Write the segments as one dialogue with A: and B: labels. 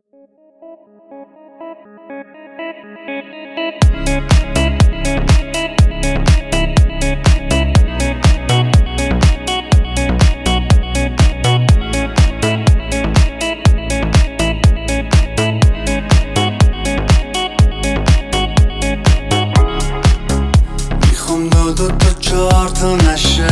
A: میخوام دو چهار تا نشه.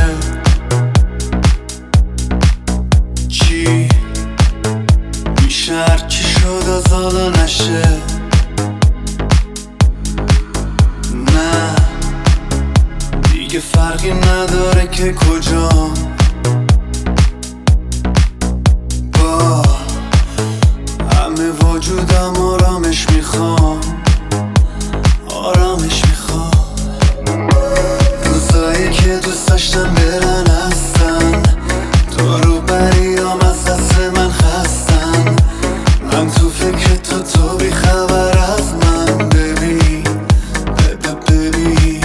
A: چی میشه هرچی شد از حالا نشه. نه دیگه فرقی نداره که کجا. با همه وجودم آرامش میخوام، آرامش میخوام. روزایی که دوست داشتم برن هستن، تو رو بریام از دست من خستن. من تو فکر تو بی خبر از من. ببین ببین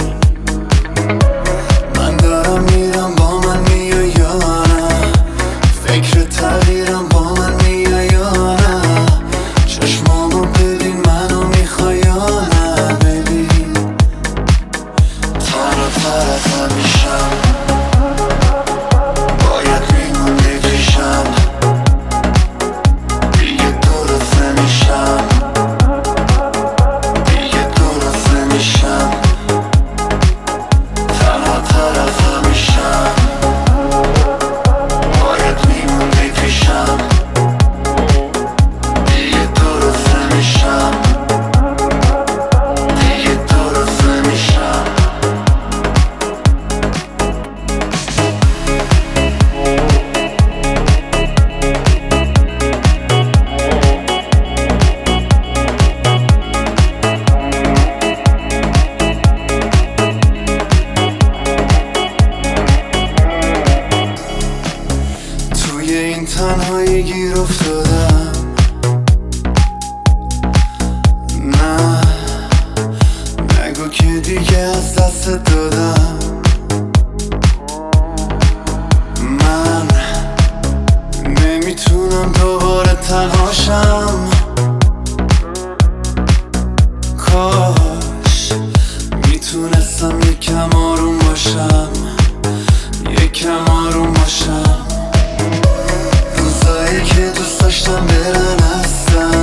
A: من دارم میرم، با من میای یا نه؟ فکر تغییرم، با من میای یا نه؟ چشمامو ببین، منو میخوای یا نه؟ ببین تنها تر از همیشم، باید میمونی پیشم. دیگه درست نمیشم، دیگه درست نمیشم. تنها تر از همیشم، باید میمونی پیشم. دیگه درست نمیشم، دیگه درست نمیشم. توی این تنهایی گیر افتادم. نه نگو که دیگه از دست دادم. من نمیتونم دوباره تنهاشم. کاش میتونستم یکم آروم باشم، یکم آروم باشم. روزایی که دوست داشتم برن هستن،